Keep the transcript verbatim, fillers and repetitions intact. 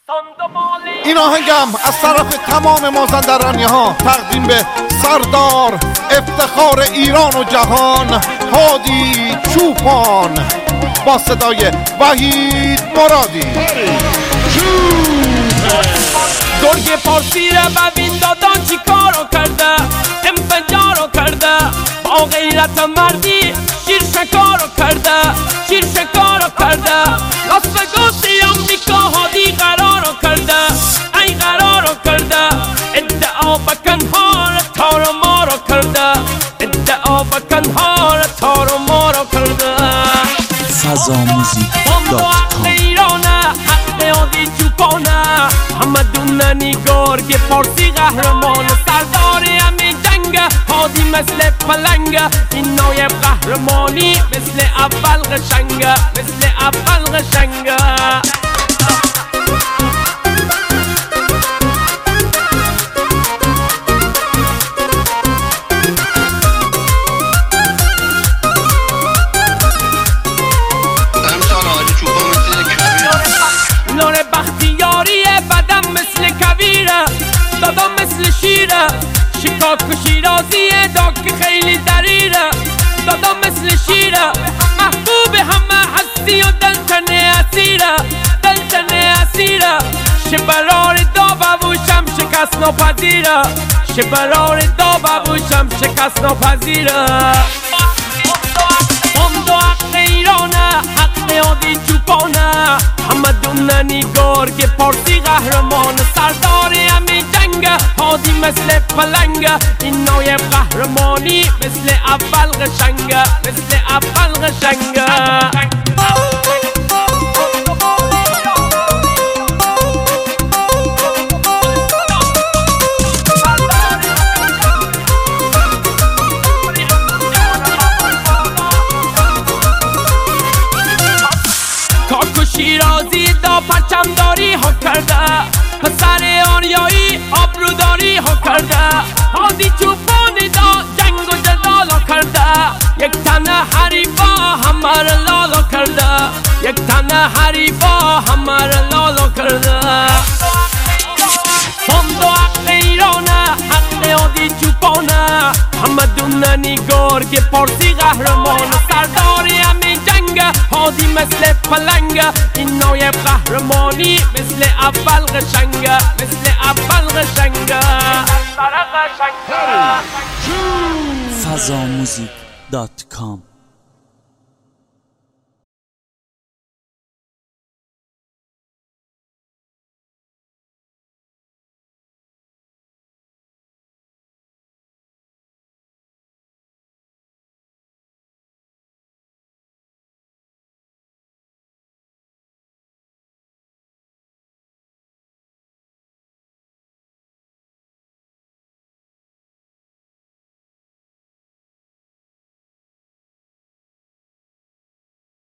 این آهنگم از طرف تمام مازندرانی ها تقدیم به سردار افتخار ایران و جهان هادی چوپان با صدای وحید مرادی. گرگ پارسی را ببین دادان چی کارو کرده، انفجارو کرده، با غیرت مردی شیر شکارو کرده، شیر شکارو کرده. لاس وگاس آمریکا هادی قرارو کرده، ای قرارو کرده. ادعا بکنها را تار و مارو کرده، ادعا بکنها را تار و مارو کرده. فضا موزیک دات کام ایرانه حق هادی چوپانه، همه دوننی گرگ پارسی قهرمان، سردار همه جنگ هادی مثل پلنگ. این نایب قهرمانی مثل اول قشنگ، مثل اول قشنگ. لور بختیاری بدم مثل کویره، دادم مثل شیره، شکاک و شیرازیه داک خیلی دریره، دادم مثل شیره. محبوب همه هستی و دلتنه اسیره، دلتنه اسیره. شبرار دا ببوشم شکست نپذیره، شبرار دا ببوشم شکست نپذیره. امد و حق ایرانه حق هادی چوپانه، همه دوننی گرگ پارسی قهرمان، سردار همه جنگ هادی مثل پلنگ. این نایب قهرمانی مثل اول قشنگ، مثل اول قشنگ. شیرازی دا پرچمداری ها کرده، پسر آریایی آبروداری ها کرده. هادی چوپانی دا جنگ و جدال ها کرده، یک تن حریفا همه را لالا کرده، یک تن حریفا همه را لالا کرده. امد و حق ایرانه حق هادی چوپانه، همه دوننی گرگ پارسی قهرمان، سردار همه جنگ هادی مثل پلنگ. این نایب قهرمانی مثل اول قشنگ، مثل اول قشنگ. فضا موزیک دات کام